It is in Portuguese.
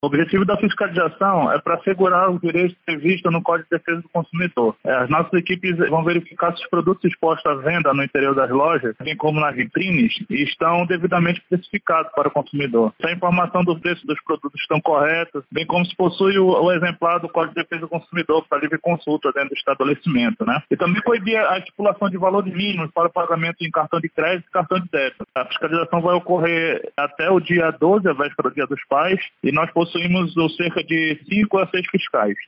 O objetivo da fiscalização é para assegurar os direitos previstos no Código de Defesa do Consumidor. As nossas equipes vão verificar se os produtos expostos à venda no interior das lojas, bem como nas vitrines, estão devidamente especificados para o consumidor. Se a informação do preço dos produtos estão corretas, bem como se possui o exemplar do Código de Defesa do Consumidor para livre consulta dentro do estabelecimento, né? E também coibir a estipulação de valores mínimos para o pagamento em cartão de crédito e cartão de débito. A fiscalização vai ocorrer até o dia 12, a véspera do Dia dos Pais, e nós possuímos cerca de 5 a 6 fiscais.